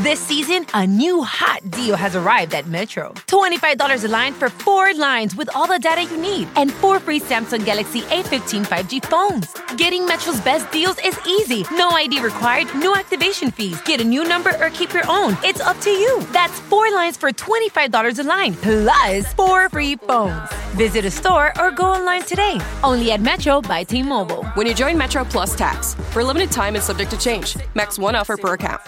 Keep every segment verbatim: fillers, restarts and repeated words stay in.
This season, a new hot deal has arrived at Metro. twenty-five dollars a line for four lines with all the data you need and four free Samsung Galaxy A fifteen five G phones. Getting Metro's best deals is easy. No I D required, no activation fees. Get a new number or keep your own. It's up to you. That's four lines for twenty-five dollars a line, plus four free phones. Visit a store or go online today. Only at Metro by T-Mobile. When you join Metro Plus Tax. For a limited time and subject to change. Max one offer per account.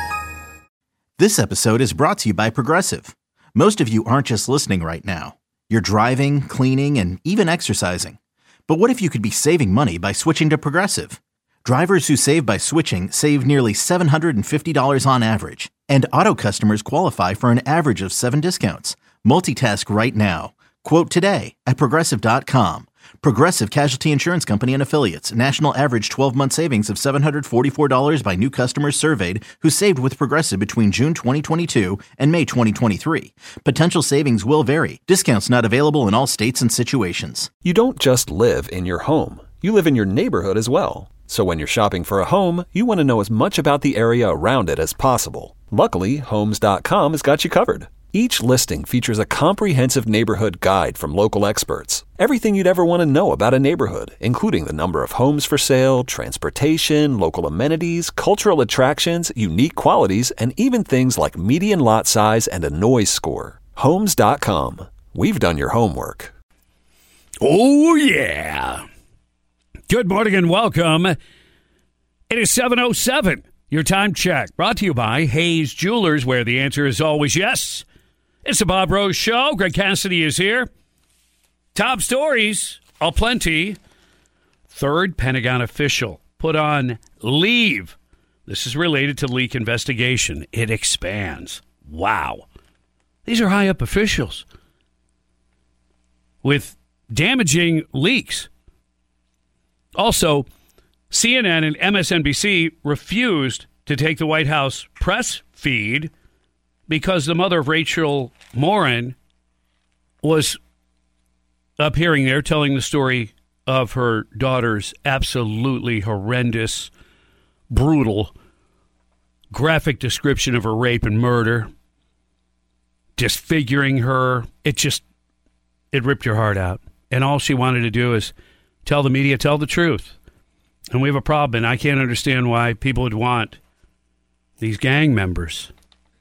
This episode is brought to you by Progressive. Most of you aren't just listening right now. You're driving, cleaning, and even exercising. But what if you could be saving money by switching to Progressive? Drivers who save by switching save nearly seven hundred fifty dollars on average. And auto customers qualify for an average of seven discounts. Multitask right now. Quote today at Progressive dot com. Progressive Casualty Insurance Company and Affiliates. National average twelve-month savings of seven hundred forty-four dollars by new customers surveyed who saved with Progressive between June twenty twenty-two and May twenty twenty-three. Potential savings will vary. Discounts not available in all states and situations. You don't just live in your home. You live in your neighborhood as well. So when you're shopping for a home, you want to know as much about the area around it as possible. Luckily, Homes dot com has got you covered. Each listing features a comprehensive neighborhood guide from local experts. Everything you'd ever want to know about a neighborhood, including the number of homes for sale, transportation, local amenities, cultural attractions, unique qualities, and even things like median lot size and a noise score. Homes dot com. We've done your homework. Oh, yeah. Good morning and welcome. It is seven oh seven. Your time check brought to you by Hayes Jewelers, where the answer is always yes. It's the Bob Rose Show. Greg Cassidy is here. Top stories, aplenty. Third Pentagon official put on leave. This is related to leak investigation. It expands. Wow. These are high-up officials with damaging leaks. Also, C N N and M S N B C refused to take the White House press feed because the mother of Rachel Morin was appearing there telling the story of her daughter's absolutely horrendous, brutal, graphic description of her rape and murder, disfiguring her. It just, it ripped your heart out. And all she wanted to do is tell the media, tell the truth. And we have a problem, and I can't understand why people would want these gang members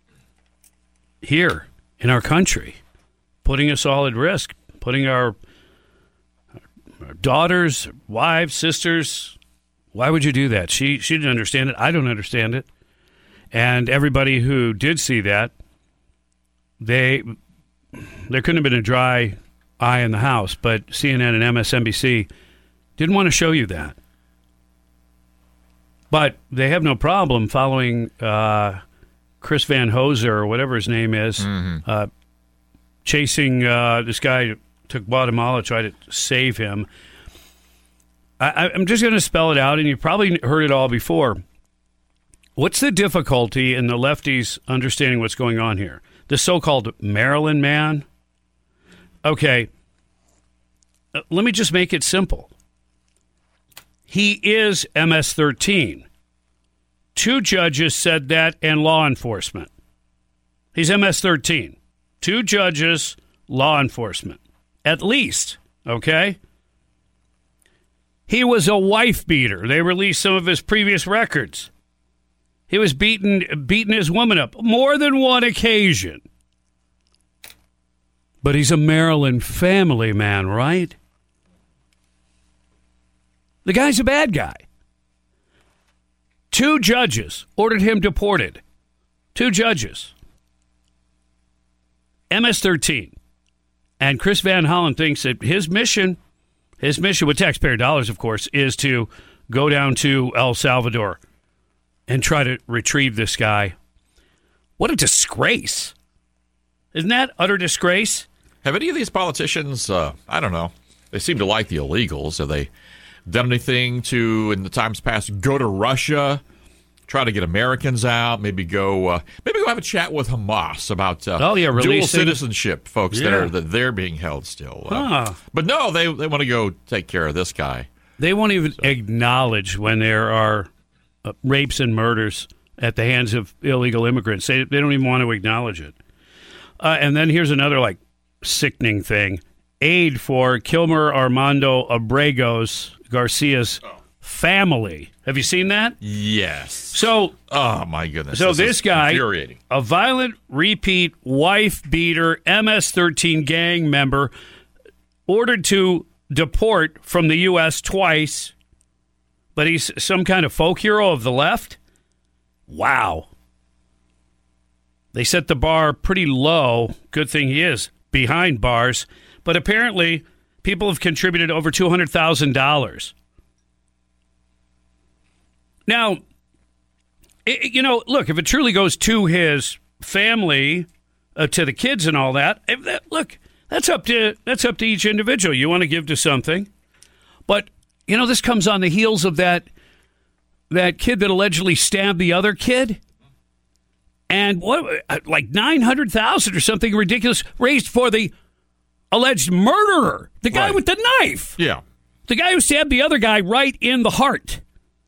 here in our country, putting us all at risk, putting our, our daughters, wives, sisters. Why would you do that? She she didn't understand it. I don't understand it. And everybody who did see that, they there couldn't have been a dry eye in the house, but C N N and M S N B C didn't want to show you that. But they have no problem following uh, Chris Van Hoser, or whatever his name is, mm-hmm. uh, chasing uh, this guy who took Guatemala, tried to save him. I, I'm just going to spell it out, and you've probably heard it all before. What's the difficulty in the lefties understanding what's going on here? The so-called Maryland man? Okay, uh, let me just make it simple. He is M S thirteen. Two judges said that, and law enforcement. He's M S thirteen. Two judges, law enforcement. At least, okay? He was a wife beater. They released some of his previous records. He was beating, beating his woman up more than one occasion. But he's a Maryland family man, right? The guy's a bad guy. Two judges ordered him deported. Two judges. M S thirteen. And Chris Van Hollen thinks that his mission, his mission with taxpayer dollars, of course, is to go down to El Salvador and try to retrieve this guy. What a disgrace. Isn't that utter disgrace? Have any of these politicians, uh, I don't know, they seem to like the illegals. Have they done anything to, in the times past, go to Russia, try to get Americans out, maybe go uh, maybe go have a chat with Hamas about uh, oh, yeah, releasing dual citizenship folks yeah. that are that they're being held still. Uh, huh. But no, they they want to go take care of this guy. They won't even so. acknowledge when there are uh, rapes and murders. at the hands of illegal immigrants. They, they don't even want to acknowledge it. Uh, and then here's another, like, sickening thing. Aid for Kilmer Armando Abregos Garcia's family. Have you seen that? Yes. So, oh my goodness. So this, this guy, infuriating. A violent repeat wife beater, M S thirteen gang member, ordered to deport from the U S twice, but he's some kind of folk hero of the left? Wow. They set the bar pretty low. Good thing he is behind bars. But apparently, people have contributed over two hundred thousand dollars. Now, it, you know, look, if it truly goes to his family, uh, to the kids and all that, if that, look, that's up to that's up to each individual. You want to give to something. But, you know, this comes on the heels of that that kid that allegedly stabbed the other kid. And what, like nine hundred thousand dollars or something ridiculous raised for the alleged murderer, the guy right. with the knife. Yeah. The guy who stabbed the other guy right in the heart.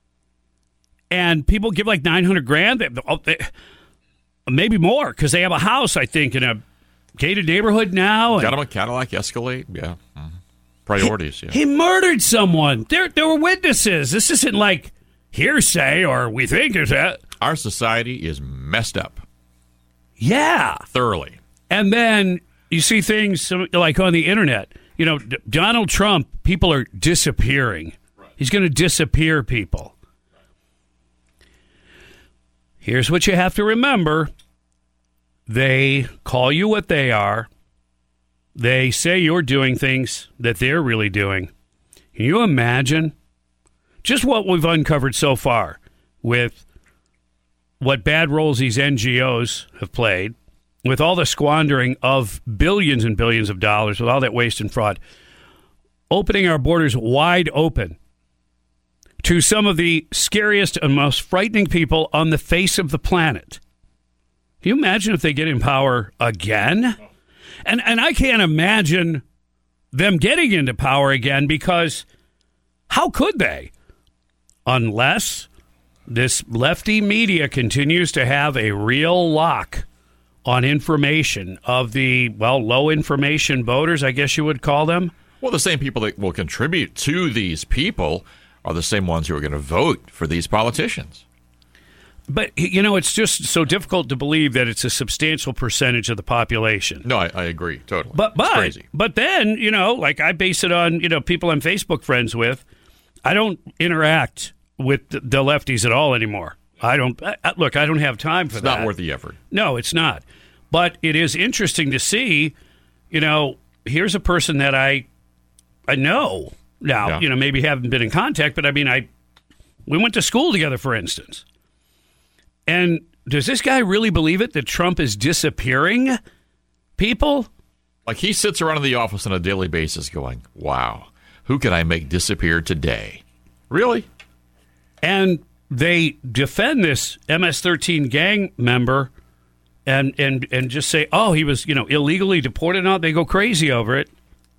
And people give like nine hundred grand, they, they, maybe more, because they have a house, I think, in a gated neighborhood now. Got him a Cadillac Escalade, yeah. Mm-hmm. Priorities, he, yeah. He murdered someone. There, there were witnesses. This isn't like hearsay or we think it's that. Our society is messed up. Yeah. Thoroughly. And then you see things like on the internet. You know, D- Donald Trump, people are disappearing. Right. He's going to disappear people. Right. Here's what you have to remember. They call you what they are. They say you're doing things that they're really doing. Can you imagine just what we've uncovered so far with what bad roles these N G Os have played, with all the squandering of billions and billions of dollars, with all that waste and fraud, opening our borders wide open to some of the scariest and most frightening people on the face of the planet. Can you imagine if they get in power again? And and I can't imagine them getting into power again, because how could they? Unless this lefty media continues to have a real lock on information of the, well, low information voters, I guess you would call them. Well, the same people that will contribute to these people are the same ones who are going to vote for these politicians. But, you know, it's just so difficult to believe that it's a substantial percentage of the population. No, I, I agree, totally. But, but, it's crazy. But then, you know, like I base it on, you know, people I'm Facebook friends with. I don't interact with the lefties at all anymore. I don't, I, look, I don't have time for it's that. It's not worth the effort. No, it's not. But it is interesting to see, you know, here's a person that I I know now, yeah. you know, maybe haven't been in contact, but I mean, I we went to school together, for instance. And does this guy really believe it, that Trump is disappearing people? Like, he sits around in the office on a daily basis going, wow, who can I make disappear today? Really? And they defend this M S thirteen gang member and, and, and just say, oh, he was, you know, illegally deported. Out. They go crazy over it.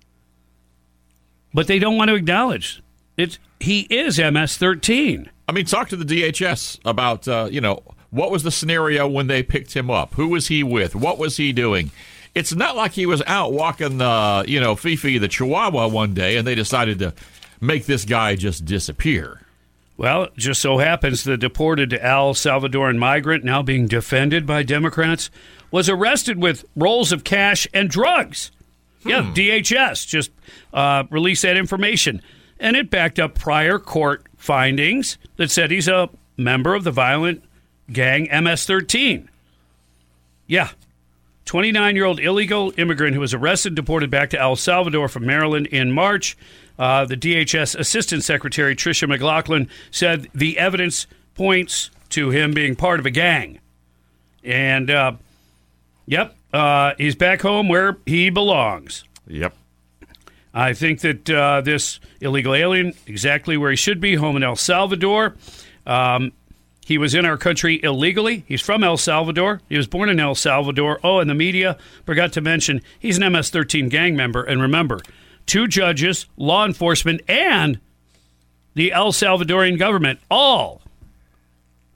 But they don't want to acknowledge it. He is M S thirteen. I mean, talk to the D H S about, uh, you know, what was the scenario when they picked him up? Who was he with? What was he doing? It's not like he was out walking, uh, you know, Fifi the Chihuahua one day and they decided to make this guy just disappear. Well, it just so happens the deported El Salvadoran migrant, now being defended by Democrats, was arrested with rolls of cash and drugs. Hmm. Yeah, D H S just uh, released that information. And it backed up prior court findings that said he's a member of the violent gang M S thirteen. Yeah. twenty-nine-year-old illegal immigrant who was arrested and deported back to El Salvador from Maryland in March. Uh, the D H S Assistant Secretary, Tricia McLaughlin, said the evidence points to him being part of a gang. And, uh, yep, uh, he's back home where he belongs. Yep. I think that uh, this illegal alien, exactly where he should be, home in El Salvador. Um, he was in our country illegally. He's from El Salvador. He was born in El Salvador. Oh, and the media forgot to mention he's an M S thirteen gang member. And remember, two judges, law enforcement, and the El Salvadorian government all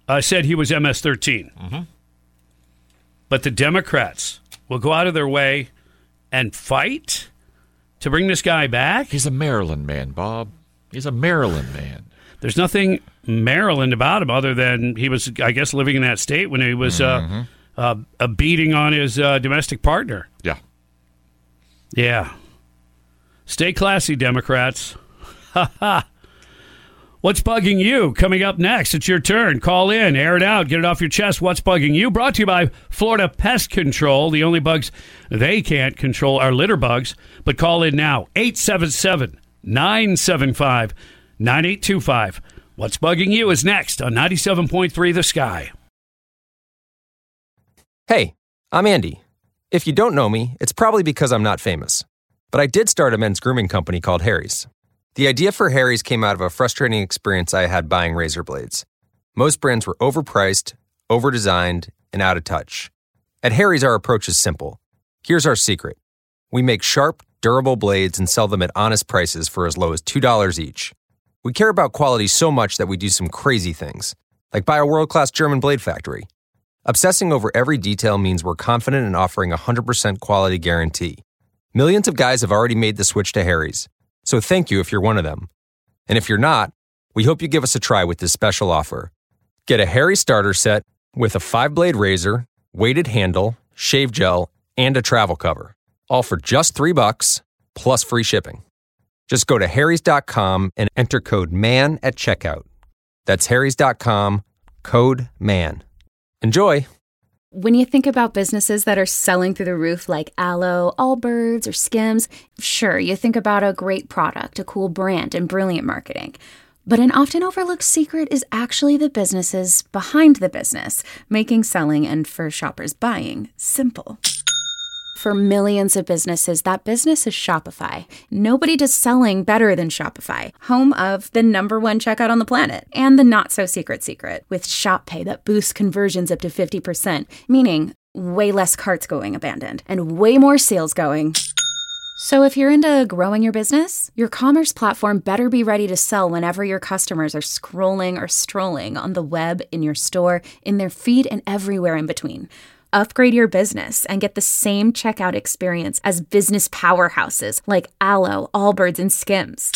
uh, said he was M S thirteen. Mm-hmm. But the Democrats will go out of their way and fight to bring this guy back? He's a Maryland man, Bob. He's a Maryland man. There's nothing Maryland about him other than he was, I guess, living in that state when he was mm-hmm. uh, uh, a beating on his uh, domestic partner. Yeah. Yeah. Stay classy, Democrats. Ha ha. What's bugging you? Coming up next, it's your turn. Call in, air it out, get it off your chest. What's bugging you? Brought to you by Florida Pest Control. The only bugs they can't control are litter bugs. But call in now, eight seven seven, nine seven five, nine eight two five. What's bugging you is next on ninety-seven point three The Sky. Hey, I'm Andy. If you don't know me, it's probably because I'm not famous. But I did start a men's grooming company called Harry's. The idea for Harry's came out of a frustrating experience I had buying razor blades. Most brands were overpriced, overdesigned, and out of touch. At Harry's, our approach is simple. Here's our secret. We make sharp, durable blades and sell them at honest prices for as low as two dollars each. We care about quality so much that we do some crazy things, like buy a world-class German blade factory. Obsessing over every detail means we're confident in offering a one hundred percent quality guarantee. Millions of guys have already made the switch to Harry's. So thank you if you're one of them. And if you're not, we hope you give us a try with this special offer. Get a Harry starter set with a five-blade razor, weighted handle, shave gel, and a travel cover. All for just three bucks, plus free shipping. Just go to harrys dot com and enter code MAN at checkout. That's harrys dot com, code MAN. Enjoy! When you think about businesses that are selling through the roof like Aloe, Allbirds, or Skims, sure, you think about a great product, a cool brand, and brilliant marketing. But an often overlooked secret is actually the businesses behind the business, making selling and, for shoppers, buying simple. For millions of businesses, that business is Shopify. Nobody does selling better than Shopify, home of the number one checkout on the planet, and the not-so-secret secret, with Shop Pay that boosts conversions up to fifty percent, meaning way less carts going abandoned, and way more sales going. So if you're into growing your business, your commerce platform better be ready to sell whenever your customers are scrolling or strolling on the web, in your store, in their feed, and everywhere in between. Upgrade your business and get the same checkout experience as business powerhouses like Aloe, Allbirds, and Skims.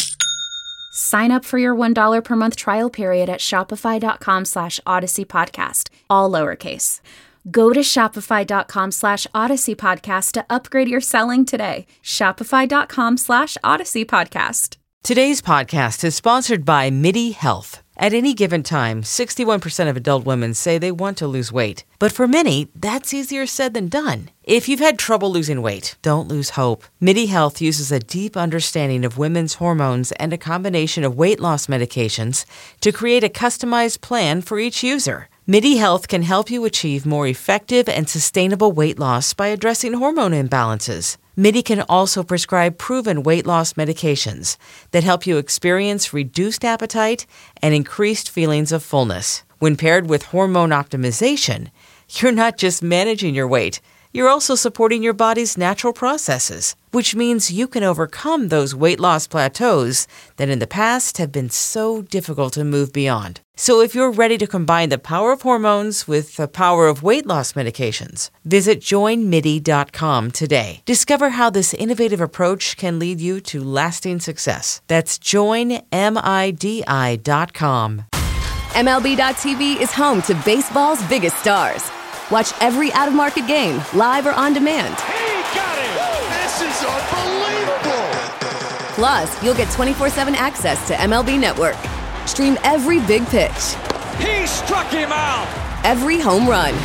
Sign up for your one dollar per month trial period at shopify.com slash Odyssey Podcast, all lowercase. Go to shopify.com slash Odyssey Podcast to upgrade your selling today. Shopify.com slash Odyssey Podcast. Today's podcast is sponsored by MIDI Health. At any given time, sixty-one percent of adult women say they want to lose weight. But for many, that's easier said than done. If you've had trouble losing weight, don't lose hope. MIDI Health uses a deep understanding of women's hormones and a combination of weight loss medications to create a customized plan for each user. MIDI Health can help you achieve more effective and sustainable weight loss by addressing hormone imbalances. MIDI can also prescribe proven weight loss medications that help you experience reduced appetite and increased feelings of fullness. When paired with hormone optimization, you're not just managing your weight, you're also supporting your body's natural processes, which means you can overcome those weight loss plateaus that in the past have been so difficult to move beyond. So if you're ready to combine the power of hormones with the power of weight loss medications, visit join midi dot com today. Discover how this innovative approach can lead you to lasting success. That's join midi dot com. M L B dot T V is home to baseball's biggest stars. Watch every out-of-market game, live or on demand. He got it! This is unbelievable! Plus, you'll get twenty-four seven access to M L B Network. Stream every big pitch. He struck him out! Every home run.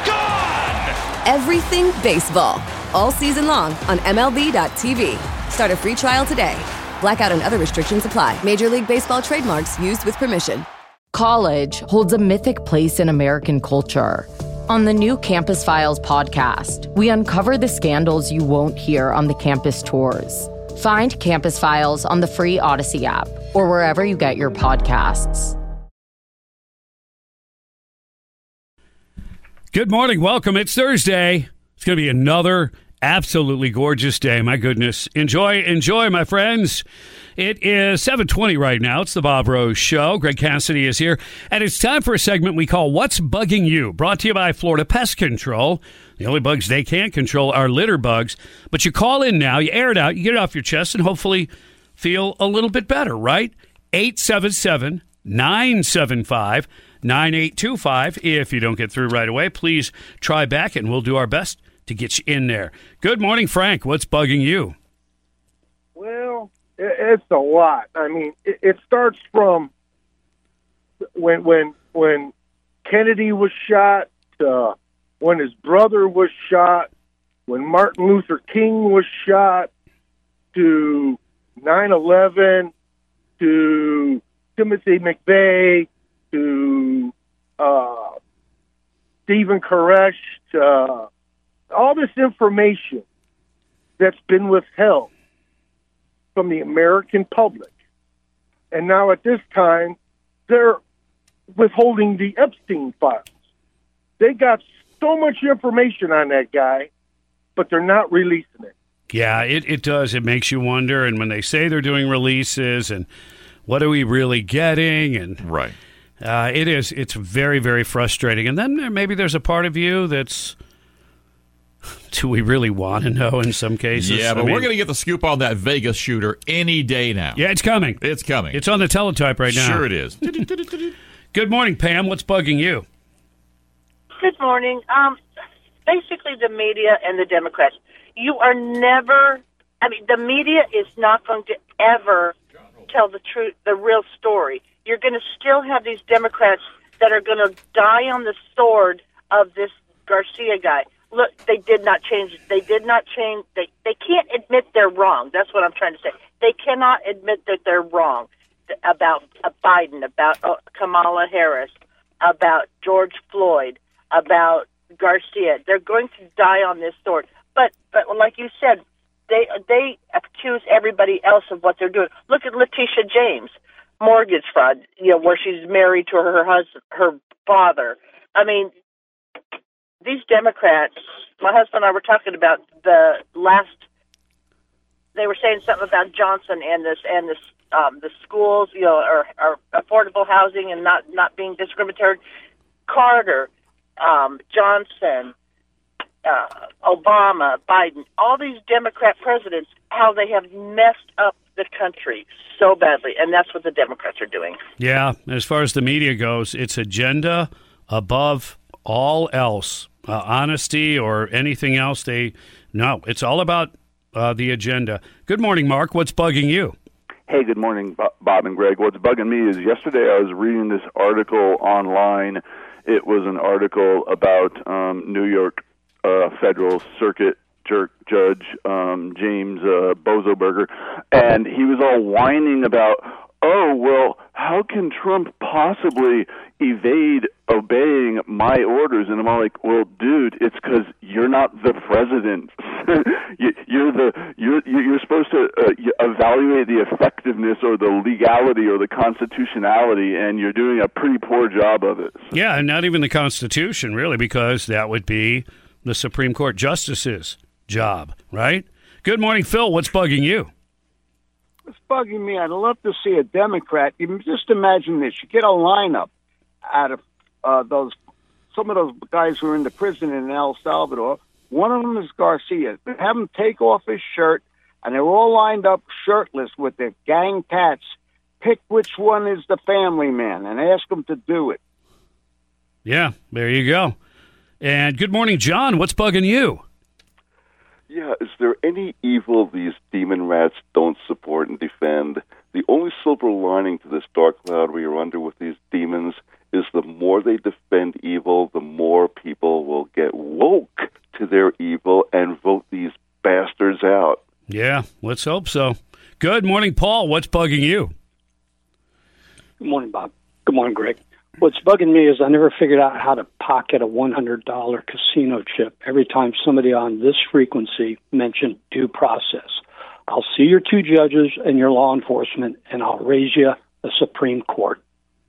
Gone! Everything baseball. All season long on M L B dot T V. Start a free trial today. Blackout and other restrictions apply. Major League Baseball trademarks used with permission. College holds a mythic place in American culture. On the new Campus Files podcast, we uncover the scandals you won't hear on the campus tours. Find Campus Files on the free Odyssey app or wherever you get your podcasts. Good morning. Welcome. It's Thursday. It's going to be another Absolutely gorgeous day. My goodness. Enjoy, enjoy, my friends. It is seven twenty right now. It's the Bob Rose Show. Greg Cassidy is here. And it's time for a segment we call What's Bugging You? Brought to you by Florida Pest Control. The only bugs they can't control are litter bugs. But you call in now, you air it out, you get it off your chest, and hopefully feel a little bit better, right? eight seven seven, nine seven five, nine eight two five. If you don't get through right away, please try back, and we'll do our best to get you in there. Good morning, Frank. What's bugging you? Well, it's a lot. I mean, it, it starts from when when when Kennedy was shot, uh, when his brother was shot, when Martin Luther King was shot, to nine eleven, to Timothy McVeigh, to uh, Stephen Koresh, uh, all this information that's been withheld from the American public. And now at this time, they're withholding the Epstein files. They got so much information on that guy, but they're not releasing it. Yeah, it, it does. It makes you wonder. And when they say they're doing releases, and what are we really getting? And right. Uh, it is. It's very, very frustrating. And then there, maybe there's a part of you that's, do we really want to know in some cases? Yeah, but I mean, we're going to get the scoop on that Vegas shooter any day now. Yeah, it's coming. It's coming. It's on the teletype right now. Sure it is. Good morning, Pam. What's bugging you? Good morning. Um, basically, the media and the Democrats. You are never, I mean, the media is not going to ever tell the truth, the real story. You're going to still have these Democrats that are going to die on the sword of this Garcia guy. Look, they did not change. They did not change. They they can't admit they're wrong. That's what I'm trying to say. They cannot admit that they're wrong about uh, Biden, about uh, Kamala Harris, about George Floyd, about Garcia. They're going to die on this sword. But but like you said, they they accuse everybody else of what they're doing. Look at Letitia James, mortgage fraud. You know, where she's married to her husband, her father. I mean, these Democrats, my husband and I were talking about the last, they were saying something about Johnson and this and this um, the schools, you know, or, or affordable housing and not, not being discriminatory. Carter, um, Johnson, uh, Obama, Biden, all these Democrat presidents, how they have messed up the country so badly, and that's what the Democrats are doing. Yeah, as far as the media goes, it's agenda above all else. Uh, honesty or anything else, they no, it's all about uh, the agenda. Good morning, Mark. What's bugging you? Hey, good morning, Bob and Greg. What's bugging me is yesterday I was reading this article online. It was an article about um, New York uh, Federal Circuit Jerk Judge um, James uh, Bozoberger, and he was all whining about, oh, well, how can Trump possibly evade obeying my orders? And I'm all like, well, dude, it's because you're not the president. you're the you're you're supposed to uh, evaluate the effectiveness or the legality or the constitutionality, and you're doing a pretty poor job of it. Yeah, and not even the Constitution, really, because that would be the Supreme Court justice's job, right? Good morning, Phil. What's bugging you? It's bugging me. I'd love to see a Democrat. You just imagine this. You get a lineup out of uh, those, some of those guys who are in the prison in El Salvador. One of them is Garcia. They have him take off his shirt, and they're all lined up shirtless with their gang tats. Pick which one is the family man and ask them to do it. Yeah, there you go. And good morning, John. What's bugging you? Yeah, is there any evil these demon rats don't support and defend? The only silver lining to this dark cloud we are under with these demons is the more they defend evil, the more people will get woke to their evil and vote these bastards out. Yeah, let's hope so. Good morning, Paul. What's bugging you? Good morning, Bob. Good morning, Greg. What's bugging me is I never figured out how to pocket a one hundred dollars casino chip every time somebody on this frequency mentioned due process. I'll see your two judges and your law enforcement, and I'll raise you a Supreme Court.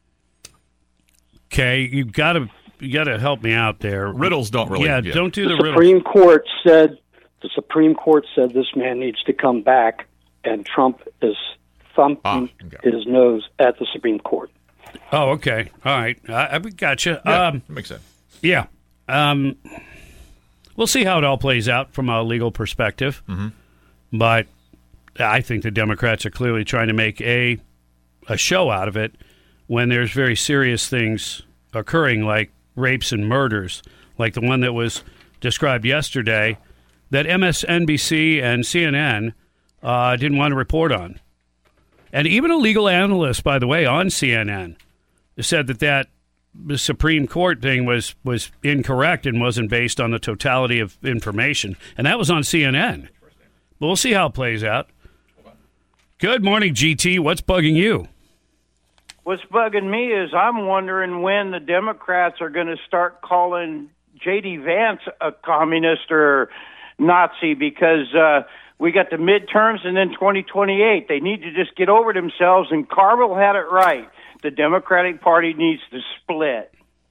Okay, you've got to you got to help me out there. Riddles don't really. Yeah, yeah. don't do the, the riddles. Supreme Court said The Supreme Court said this man needs to come back, and Trump is thumping Ah, okay. his nose at the Supreme Court. Oh, okay. All right. I, I gotcha. Yeah, Um, that makes sense. yeah. Um, we'll see how it all plays out from a legal perspective. Mhm. But I think the Democrats are clearly trying to make a a show out of it when there's very serious things occurring, like rapes and murders, like the one that was described yesterday that M S N B C and C N N uh, didn't want to report on. And even a legal analyst, by the way, on C N N said that that the Supreme Court thing was, was incorrect and wasn't based on the totality of information. And that was on C N N. But we'll see how it plays out. Good morning, G T. What's bugging you? What's bugging me is I'm wondering when the Democrats are going to start calling J D. Vance a communist or Nazi, because uh, we got the midterms and then twenty twenty-eight. They need to just get over themselves, and Carville had it right. The Democratic Party needs to split.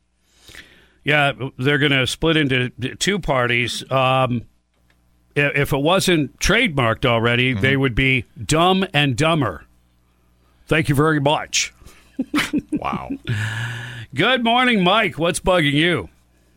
Yeah, they're going to split into two parties. Um, if it wasn't trademarked already, mm-hmm. they would be Dumb and Dumber. Thank you very much. Wow. Good morning, Mike. What's bugging you?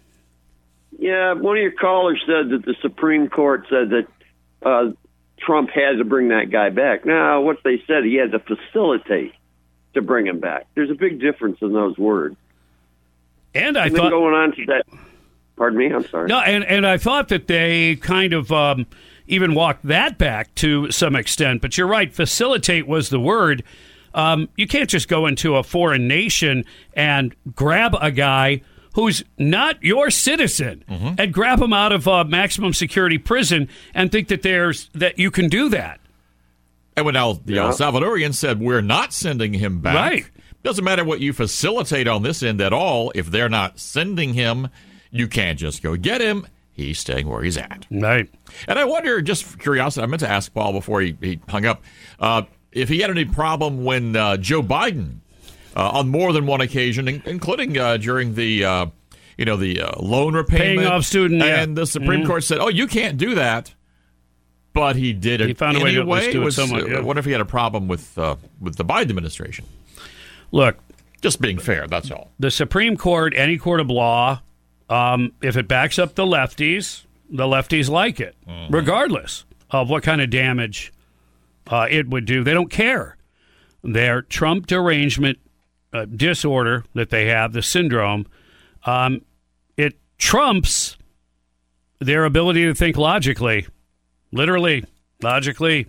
Yeah, one of your callers said that the Supreme Court said that uh, Trump had to bring that guy back. Now, what they said, he had to facilitate to bring him back. There's a big difference in those words. And I and thought then going on to that. Pardon me, I'm sorry. No, and, and I thought that they kind of um, even walked that back to some extent. But you're right, facilitate was the word. Um, you can't just go into a foreign nation and grab a guy who's not your citizen mm-hmm. and grab him out of a maximum security prison and think that there's that you can do that. And when El, the Yeah. El Salvadorian said, we're not sending him back. Right. Doesn't matter what you facilitate on this end at all. If they're not sending him, you can't just go get him. He's staying where he's at. Right. And I wonder, just for curiosity, I meant to ask Paul before he, he hung up, uh, if he had any problem when uh, Joe Biden, uh, on more than one occasion, in- including uh, during the, uh, you know, the uh, loan repayment. Paying off student, yeah. And the Supreme Mhm. Court said, oh, you can't do that. But he did it He found a way to at anyway. least do it Was, somewhat, yeah. uh, what if he had a problem with uh, with the Biden administration? Look. Just being fair, that's all. The Supreme Court, any court of law, um, if it backs up the lefties, the lefties like it, Mm-hmm. regardless of what kind of damage uh, it would do. They don't care. Their Trump derangement uh, disorder that they have, the syndrome, um, it trumps their ability to think logically. Literally, logically.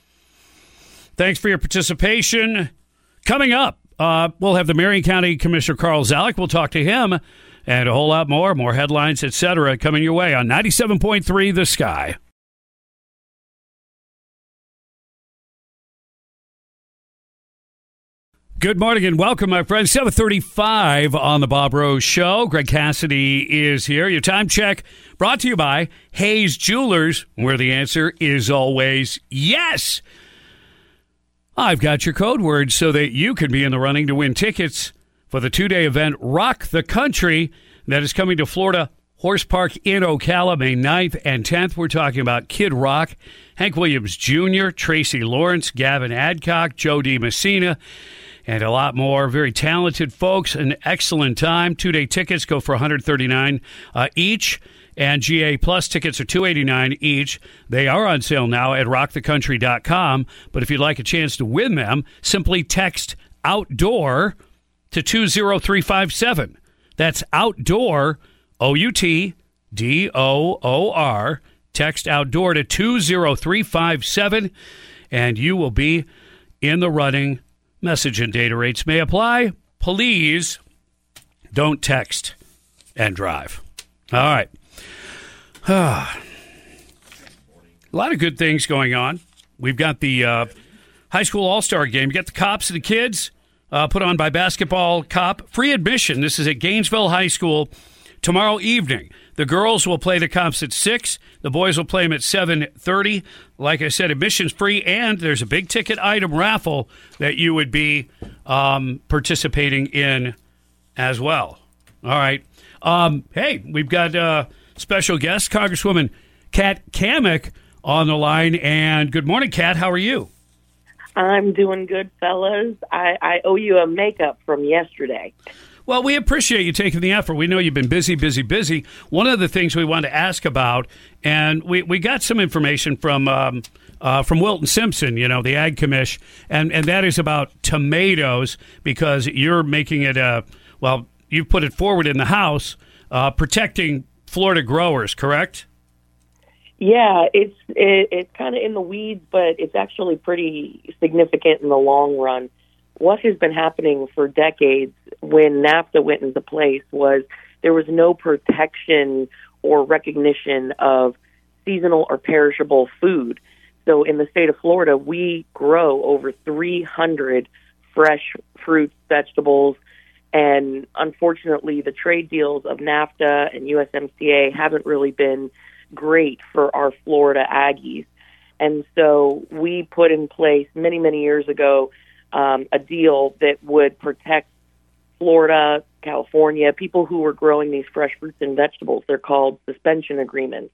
Thanks for your participation. Coming up, uh, we'll have the Marion County Commissioner Carl Zalek. We'll talk to him and a whole lot more, more headlines, et cetera, coming your way on ninety-seven point three The Sky. Good morning and welcome, my friends. seven thirty-five on the Bob Rose Show. Greg Cassidy is here. Your time check brought to you by Hayes Jewelers, where the answer is always yes. I've got your code word so that you can be in the running to win tickets for the two-day event Rock the Country that is coming to Florida Horse Park in Ocala, May ninth and tenth. We're talking about Kid Rock, Hank Williams Junior, Tracy Lawrence, Gavin Adcock, Joe DiMessina, and a lot more. Very talented folks. An excellent time. Two-day tickets go for one hundred thirty-nine dollars uh, each, and G A Plus tickets are two hundred eighty-nine dollars each. They are on sale now at rock the country dot com, but if you'd like a chance to win them, simply text OUTDOOR to two zero three five seven. That's OUTDOOR, O U T D O O R. Text OUTDOOR to two zero three five seven, and you will be in the running. Message and data rates may apply. Please don't text and drive. All right. A lot of good things going on. We've got the uh, high school all-star game. You got the Cops and the Kids uh, put on by Basketball Cop. Free admission. This is at Gainesville High School tomorrow evening. The girls will play the Cops at six. The boys will play them at seven thirty. Like I said, admission's free, and there's a big-ticket item raffle that you would be um, participating in as well. All right. Um, hey, we've got uh, special guest, Congresswoman Kat Kamek on the line. And good morning, Kat. How are you? I'm doing good, fellas. I, I owe you a makeup from yesterday. Well, we appreciate you taking the effort. We know you've been busy, busy, busy. One of the things we wanted to ask about, and we, we got some information from um, uh, from Wilton Simpson, you know, the Ag Commish, and, and that is about tomatoes, because you're making it, a, well, you've put it forward in the House, uh, protecting Florida growers, correct? Yeah, it's it, it's kind of in the weeds, but it's actually pretty significant in the long run. What has been happening for decades when NAFTA went into place was there was no protection or recognition of seasonal or perishable food. So in the state of Florida, we grow over three hundred fresh fruits, vegetables, and unfortunately the trade deals of NAFTA and U S M C A haven't really been great for our Florida Aggies. And so we put in place many, many years ago Um, a deal that would protect Florida, California, people who were growing these fresh fruits and vegetables. They're called suspension agreements.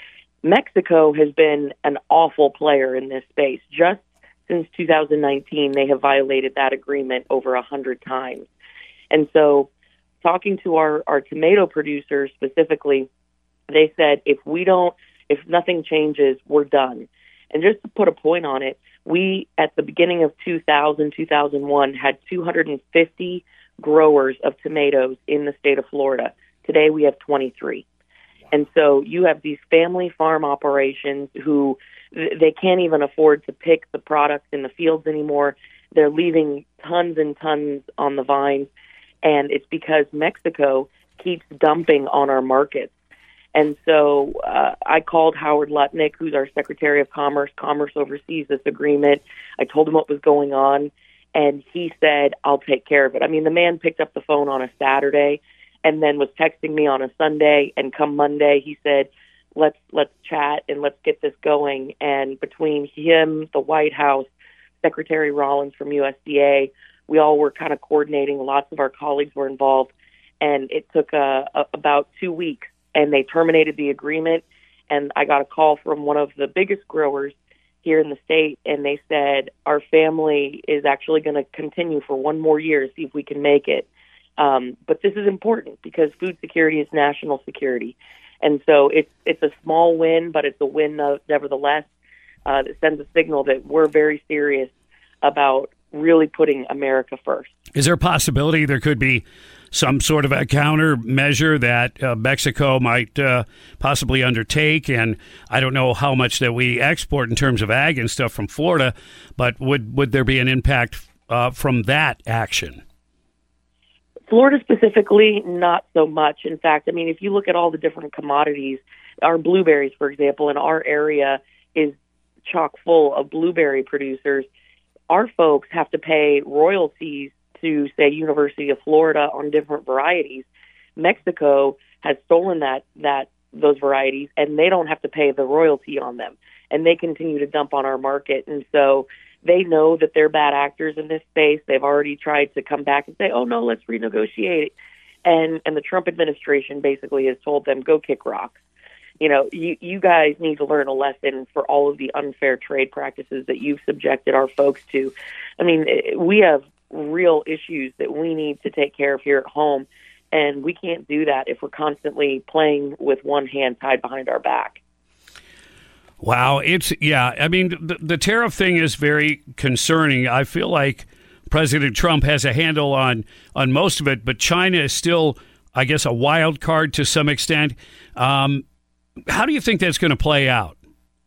Mexico has been an awful player in this space. Just since two thousand nineteen, they have violated that agreement over a hundred times. And so talking to our, our tomato producers specifically, they said, if we don't, if nothing changes, we're done. And just to put a point on it, we, at the beginning of two thousand, two thousand one, had two hundred fifty growers of tomatoes in the state of Florida. Today we have twenty-three. And so you have these family farm operations who they can't even afford to pick the products in the fields anymore. They're leaving tons and tons on the vines, and it's because Mexico keeps dumping on our markets. And so uh, I called Howard Lutnick, who's our Secretary of Commerce. Commerce oversees this agreement. I told him what was going on, and he said, I'll take care of it. I mean, the man picked up the phone on a Saturday and then was texting me on a Sunday, and come Monday, he said, let's let's chat and let's get this going. And between him, the White House, Secretary Rollins from U S D A, we all were kind of coordinating. Lots of our colleagues were involved, and it took uh, a, about two weeks. And they terminated the agreement, and I got a call from one of the biggest growers here in the state, and they said, our family is actually going to continue for one more year, see if we can make it. Um, but this is important because food security is national security. And so it's it's a small win, but it's a win uh, nevertheless uh, that sends a signal that we're very serious about really putting America first. Is there a possibility there could be some sort of a countermeasure that uh, Mexico might uh, possibly undertake? And I don't know how much that we export in terms of ag and stuff from Florida, but would, would there be an impact uh, from that action? Florida specifically, not so much. In fact, I mean, if you look at all the different commodities, our blueberries, for example, in our area is chock full of blueberry producers. Our folks have to pay royalties to, say, University of Florida on different varieties. Mexico has stolen that that those varieties, and they don't have to pay the royalty on them, and they continue to dump on our market. And so they know that they're bad actors in this space. They've already tried to come back and say, oh, no, let's renegotiate. And and the Trump administration basically has told them, go kick rocks. You know, you, you guys need to learn a lesson for all of the unfair trade practices that you've subjected our folks to. I mean, we have real issues that we need to take care of here at home, and we can't do that if we're constantly playing with one hand tied behind our back. Wow, it's yeah. I mean, the, the tariff thing is very concerning. I feel like President Trump has a handle on on most of it, but China is still, I guess, a wild card to some extent. Um, how do you think that's going to play out?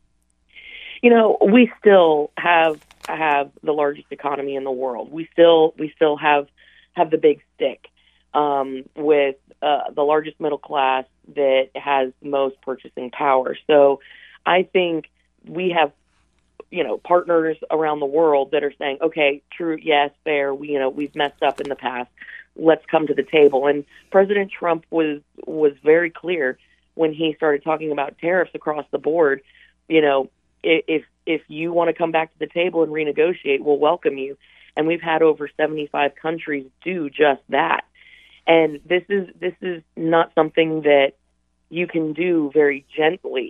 You know, we still have have the largest economy in the world. We still we still have have the big stick um, with uh, the largest middle class that has the most purchasing power. So I think we have, you know, partners around the world that are saying, okay, true, yes, fair. We, you know, we've messed up in the past. Let's come to the table. And President Trump was was very clear when he started talking about tariffs across the board. You know, if if you want to come back to the table and renegotiate, we'll welcome you. And we've had over seventy-five countries do just that. And this is this is not something that you can do very gently.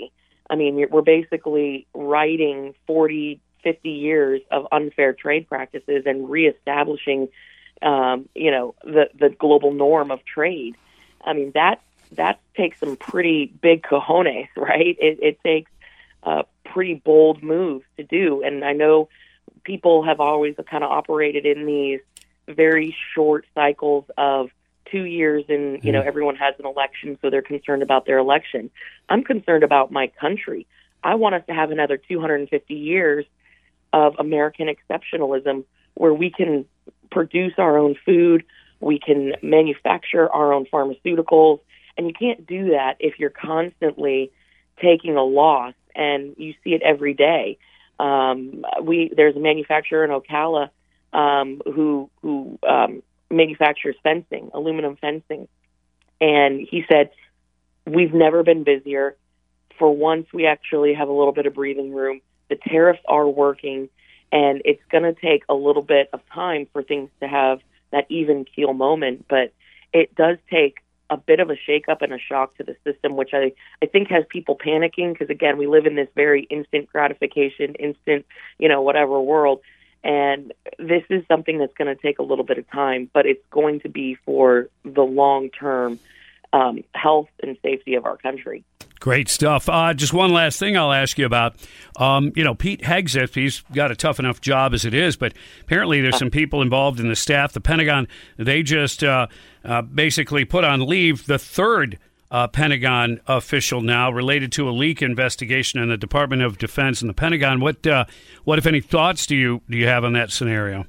I mean, we're basically righting forty, fifty years of unfair trade practices and reestablishing, um, you know, the, the global norm of trade. I mean, that that takes some pretty big cojones, right? It, it takes uh, pretty bold moves to do. And I know people have always kind of operated in these very short cycles of two years and, you know, everyone has an election, so they're concerned about their election. I'm concerned about my country. I want us to have another two hundred fifty years of American exceptionalism where we can produce our own food, we can manufacture our own pharmaceuticals, and you can't do that if you're constantly taking a loss, and you see it every day. Um, we there's a manufacturer in Ocala um, who who um, manufactures fencing, aluminum fencing, and he said, we've never been busier. For once, we actually have a little bit of breathing room. The tariffs are working, and it's going to take a little bit of time for things to have that even keel moment, but it does take a bit of a shakeup and a shock to the system, which I, I think has people panicking because, again, we live in this very instant gratification, instant, you know, whatever world. And this is something that's going to take a little bit of time, but it's going to be for the long-term um, health and safety of our country. Great stuff. Uh, just one last thing I'll ask you about. Um, you know, Pete Hegseth, he's got a tough enough job as it is, but apparently there's some people involved in the staff. The Pentagon, they just uh, uh, basically put on leave the third uh, Pentagon official now related to a leak investigation in the Department of Defense and the Pentagon. What, uh, what if any, thoughts do you do you have on that scenario?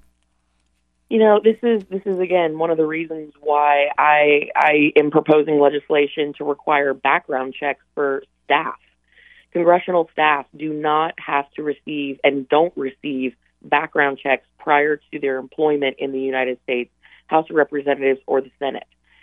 You know, this is this is again one of the reasons why I I am proposing legislation to require background checks for staff. Congressional staff do not have to receive and don't receive background checks prior to their employment in the United States House of Representatives or the Senate.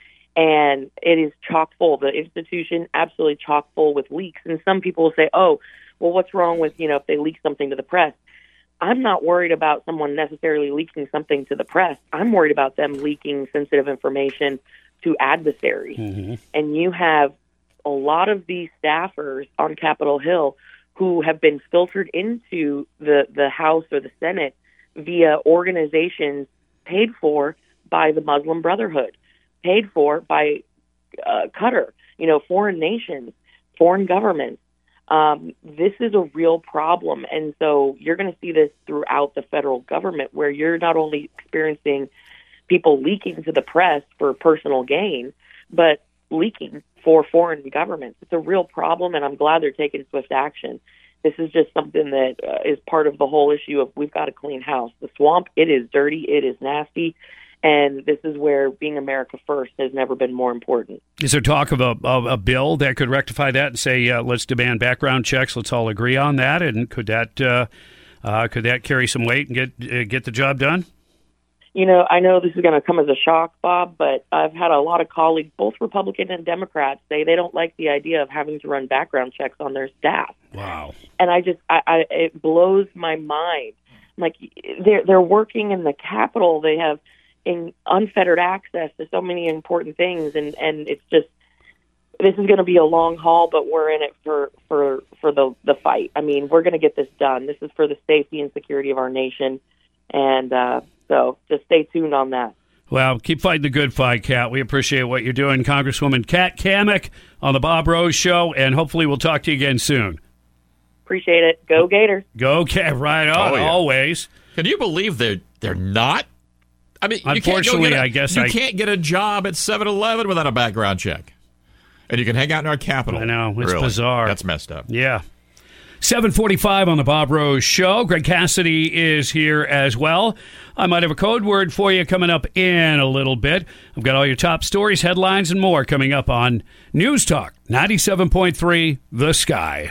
And it is chock full. The institution absolutely chock full with leaks. And some people will say, "Oh, well, what's wrong with, you know, if they leak something to the press?" I'm not worried about someone necessarily leaking something to the press. I'm worried about them leaking sensitive information to adversaries. Mm-hmm. And you have a lot of these staffers on Capitol Hill who have been filtered into the, the House or the Senate via organizations paid for by the Muslim Brotherhood, paid for by uh, Qatar, you know, foreign nations, foreign governments. Um, this is a real problem. And so you're going to see this throughout the federal government, where you're not only experiencing people leaking to the press for personal gain, but leaking for foreign governments. It's a real problem, and I'm glad they're taking swift action. This is just something that uh, is part of the whole issue of we've got to clean house. The swamp, it is dirty, it is nasty. And this is where being America first has never been more important. Is there talk of a, of a bill that could rectify that and say, uh, let's demand background checks, let's all agree on that? And could that uh, uh, could that carry some weight and get uh, get the job done? You know, I know this is going to come as a shock, Bob, but I've had a lot of colleagues, both Republican and Democrats, say they don't like the idea of having to run background checks on their staff. Wow. And I just, I, I it blows my mind. Like, they're, they're working in the Capitol. They have in unfettered access to so many important things, and, and it's just, this is going to be a long haul, but we're in it for, for, for the, the fight. I mean, we're going to get this done. This is for the safety and security of our nation, and uh, so just stay tuned on that. Well, keep fighting the good fight, Kat. We appreciate what you're doing. Congresswoman Kat Cammack on the Bob Rose Show, and hopefully we'll talk to you again soon. Appreciate it. Go Gators. Go Cat. Right on, oh, yeah. Always. Can you believe they're, they're not? I mean, unfortunately, you a, I guess you I can't get a job at seven eleven without a background check. And you can hang out in our Capitol. I know. It's really bizarre. That's messed up. Yeah. seven forty-five on the Bob Rose Show. Greg Cassidy is here as well. I might have a code word for you coming up in a little bit. I've got all your top stories, headlines, and more coming up on News Talk ninety-seven point three The Sky.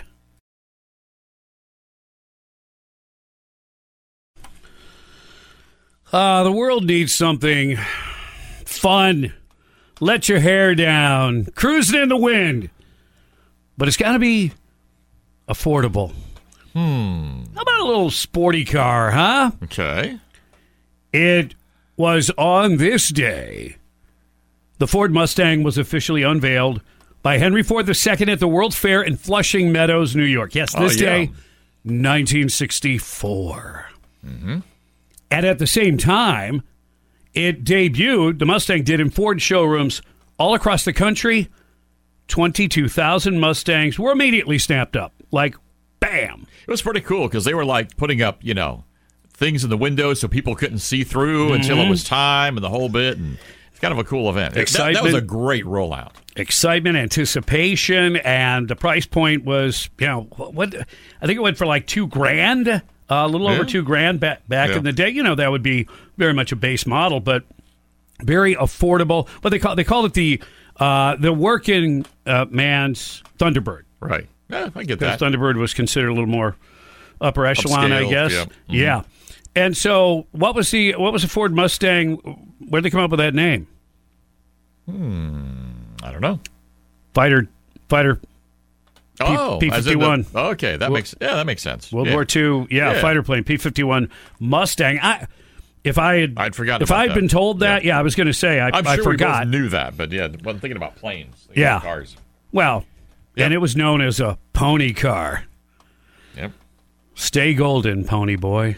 Uh, the world needs something fun. Let your hair down. Cruising in the wind. But it's got to be affordable. Hmm. How about a little sporty car, huh? Okay. It was on this day. The Ford Mustang was officially unveiled by Henry Ford the Second at the World's Fair in Flushing Meadows, New York. Yes, this Oh, yeah. day, nineteen sixty-four. Mm-hmm. And at the same time, it debuted, the Mustang did, in Ford showrooms all across the country. twenty-two thousand Mustangs were immediately snapped up. Like, bam. It was pretty cool because they were like putting up, you know, things in the windows so people couldn't see through Mhm. until it was time and the whole bit. And it's kind of a cool event. That- Excitement. That, was a great rollout. Excitement, anticipation, and the price point was, you know, what I think it went for like two grand, uh, a little over Yeah. two grand back, back Yeah. in the day. You know, that would be very much a base model, but very affordable. What they call they called it the uh, the working uh, man's Thunderbird. Right. Yeah, I get Because that. Thunderbird was considered a little more upper echelon, I Upscale, guess. yeah. Mhm. Yeah. And so, what was the what was the Ford Mustang? Where did they come up with that name? Hmm. I don't know. Fighter, fighter. Oh, P as in fifty-one. the- okay, that makes yeah, that makes sense. World Yeah. War Two, yeah, Yeah. fighter plane, P fifty-one Mustang. I, if I had, I'd forgotten if about I had that. been told that, yeah, I was going to say I, I'm I sure forgot. we both knew that, but yeah, wasn't thinking about planes. Thinking Yeah. about cars. Well, and it was known as a pony car. Yep. Stay golden, pony boy.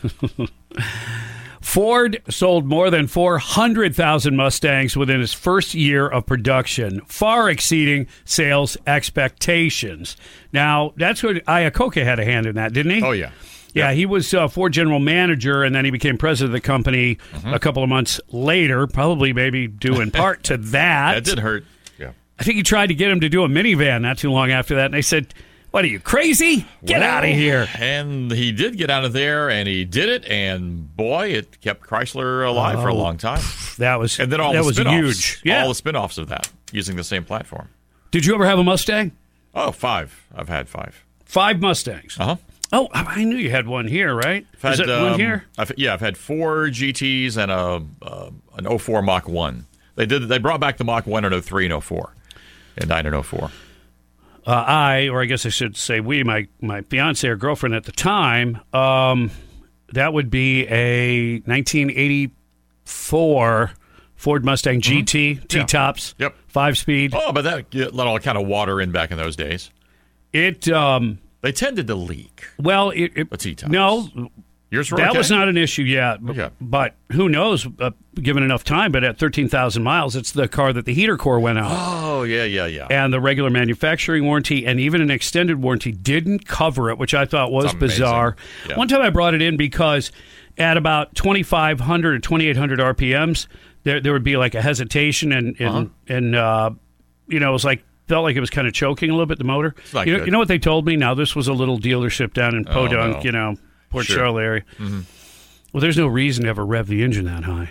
Ford sold more than four hundred thousand Mustangs within its first year of production, far exceeding sales expectations. Now, that's what Iacocca had a hand in that, didn't he? Oh, yeah. Yeah, he was uh, Ford general manager, and then he became president of the company Mm-hmm. a couple of months later, probably maybe due in part to that. That did hurt. Yeah. I think he tried to get him to do a minivan not too long after that, and they said, what are you, crazy? Get Well, out of here. And he did get out of there, and he did it, and boy, it kept Chrysler alive for a Oh, long time. That was And then all that the was spin-offs, huge. Yeah. all the spin-offs of that using the same platform. Did you ever have a Mustang? Oh, five. I've had five. Five Mustangs. Uh huh. Oh, I knew you had one here, right? I've Is had, it one um, here? I've, yeah, I've had four G Ts and a uh, an oh four Mach one. They did. They brought back the Mach one and oh three and oh four, and nine and oh four. Uh, I, or I guess I should say we, my, my fiance or girlfriend at the time, um, that would be a nineteen eighty-four Ford Mustang G T, Mm-hmm. Yeah. T-tops, Yep. five-speed. Oh, but that yeah, let all kind of water in back in those days. It, um... They tended to leak. Well, it... it The T-tops. no, Yours were that okay? was not an issue yet. Okay. But who knows, uh, given enough time, but at thirteen thousand miles, it's the car that the heater core went out. Oh, yeah, yeah, yeah. And the regular manufacturing warranty and even an extended warranty didn't cover it, which I thought was It's amazing. bizarre. Yeah. One time I brought it in because at about twenty-five hundred or twenty-eight hundred R P Ms, there there would be like a hesitation and and, Uh-huh. and uh, you know, it was like felt like it was kind of choking a little bit, the motor. not You know, good. you know what they told me? Now, this was a little dealership down in Oh, Podunk, no. you know, Port Sure. Charlotte area. Mhm. Well, there's no reason to ever rev the engine that high.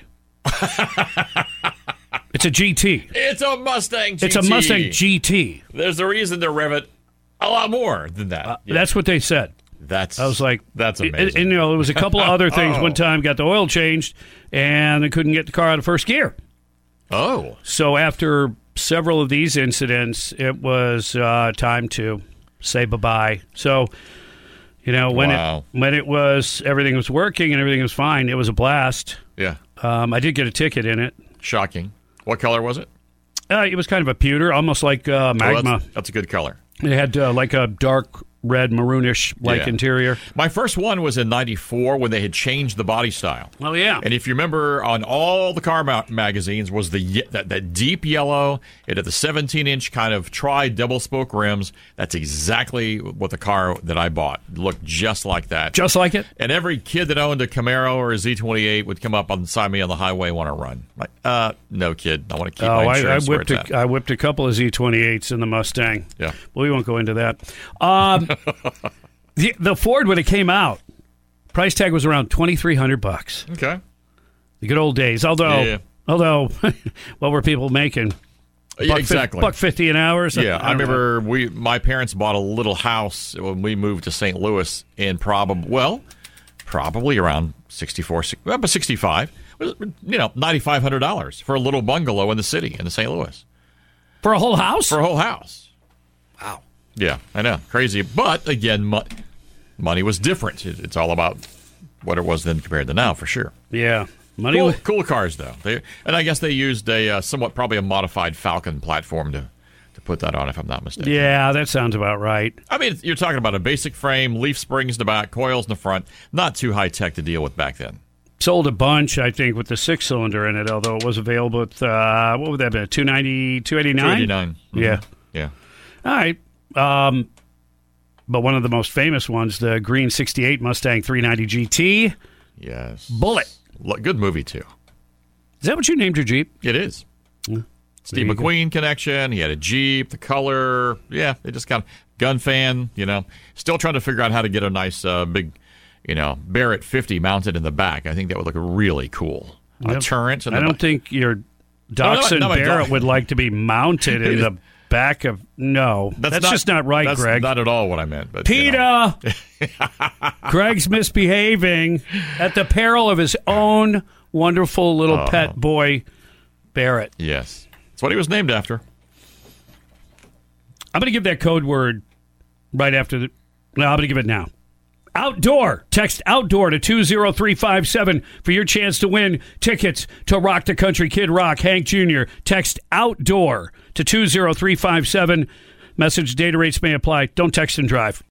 It's a G T. It's a Mustang G T. It's a Mustang G T. There's a reason to rev it a lot more than that. Yeah. That's what they said. That's I was like, that's and, amazing. and, you know, there was a couple of other things. Oh. One time, got the oil changed, and they couldn't get the car out of first gear. Oh, So after several of these incidents, it was uh, time to say bye bye. So, you know, when Wow. it when it was everything was working and everything was fine, it was a blast. yeah, Um, I did get a ticket in it. shocking. What color was it? Uh, it was kind of a pewter, almost like uh, Oh, magma. that's, that's a good color. It had uh, like a dark red maroonish like Yeah. interior. My first one was in ninety-four when they had changed the body style. Oh yeah. And if you remember, on all the car ma- magazines was the ye- that, that deep yellow. It had the seventeen inch kind of tri double spoke rims. That's exactly what the car that I bought looked just like that. Just like it. And every kid that owned a Camaro or a Z twenty-eight would come up beside me on the highway and want to run. I'm like, uh, no, kid. I want to keep Oh, my I, I insurance where whipped it's a, at. I whipped a couple of Z twenty-eights in the Mustang. Yeah. Well, we won't go into that. Um, the, the Ford, when it came out, price tag was around twenty-three hundred bucks. Okay. The good old days. Although, Yeah. although, what were people making? Yeah, Buck fif- exactly. buck fifty an hour. Or something? Yeah, I, don't know. remember we my parents bought a little house when we moved to Saint Louis in probably well, probably around sixty-four, six- well, but sixty-five. You know, ninety-five hundred dollars for a little bungalow in the city in Saint Louis for a whole house. for a whole house. Wow. Yeah, I know, crazy. But again, mo- money was different. It, it's all about what it was then compared to now, for sure. Yeah, money. Cool, wa- cool cars though. They, and I guess they used a uh, somewhat probably a modified Falcon platform to to put that on, if I'm not mistaken. Yeah, that sounds about right. I mean, you're talking about a basic frame, leaf springs in the back, coils in the front. Not too high-tech to deal with back then. Sold a bunch, I think, with the six-cylinder in it, although it was available at, uh, what would that be, two ninety, two eighty-nine? two eighty-nine. Mm-hmm. Yeah. Yeah. All right. Um, but one of the most famous ones, the green sixty-eight Mustang three ninety G T. Yes. Bullet. Good movie, too. Is that what you named your Jeep? It is. Yeah. Steve McQueen go. connection. He had a Jeep, the color. Yeah, they just kind of gun fan, you know. Still trying to figure out how to get a nice uh, big, you know, Barrett fifty mounted in the back. I think that would look really cool. Yep. A turret. In I the don't back. think your Dachshund no, no, no, Barrett no. would like to be mounted in the back of. No, that's, That's that's not, just not right, that's Greg. Not at all what I meant. But, PETA! You know. Greg's misbehaving at the peril of his own wonderful little Oh. pet boy, Barrett. Yes. That's what he was named after. I'm going to give that code word right after the. No, I'm going to give it now. Outdoor. Text outdoor to two zero three five seven for your chance to win tickets to Rock the Country Kid Rock, Hank Junior Text outdoor to two zero three five seven. Message data rates may apply. Don't text and drive.